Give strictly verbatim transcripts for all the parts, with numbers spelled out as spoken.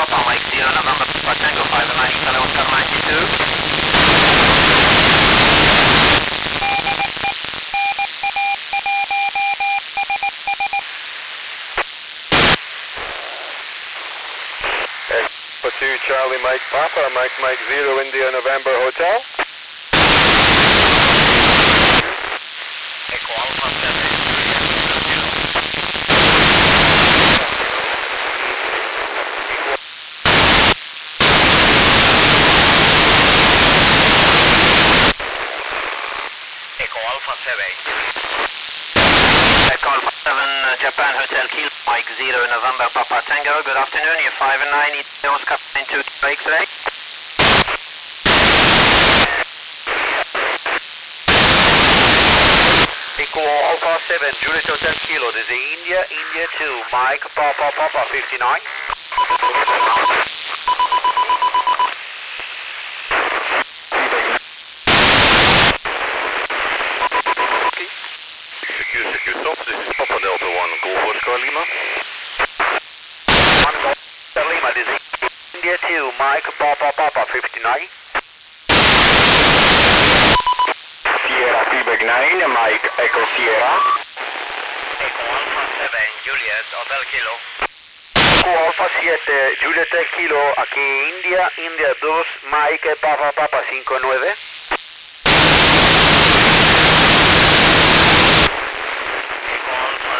Mike zero November Papa Tango five nine, Charlie Oscar ninety-two. For two Charlie Mike Papa, Mike Mike zero India November Hotel. Echo Alpha seven. Echo Alpha seven. Echo Alpha seven, uh, Japan Hotel Kilo, Mike zero November Papa Tango. Good afternoon, you're five nine, Oscar nine two X-ray. Echo Alpha seven, Juliet Hotel Kilo, this is India, India two, Mike Papa Papa fifty-nine. Secure, secure, stop. This is Papa Delta one, Golf Oscar Lima. one Golf Oscar Lima, this is India two, Mike Papa Papa fifty-nine. Sierra Quebec nine, Mike Echo Sierra. Echo Alpha seven, Juliet Hotel Kilo. Echo Alpha siete, Juliet Kilo, aquí India, India dos, Mike Papa Papa cinco nueve. Echo Alpha,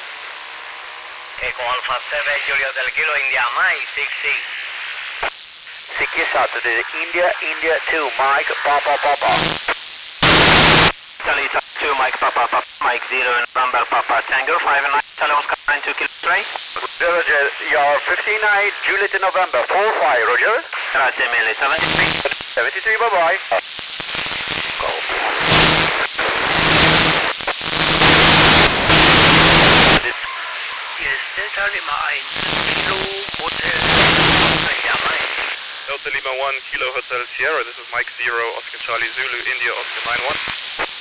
Echo Alpha seven, Juliet Hotel Kilo, India Mike six six. Sikisat, this is India, India two, Mike Papa Papa. Charlie two, Mike Papa Papa, Mike zero November Papa Tango five nine, Charlie Oscar nine two Kilo X-ray. Roger, you're fifty-nine, Juliet November four five, Roger. Grazie mille, seventy-three. seventy-three, bye bye. Hier ist Delta Lima eins, Kilo Hotel, India Mike. Delta Lima one, Kilo Hotel Sierra. This is Mike zero, Oscar Charlie Zulu, India Oscar nine one.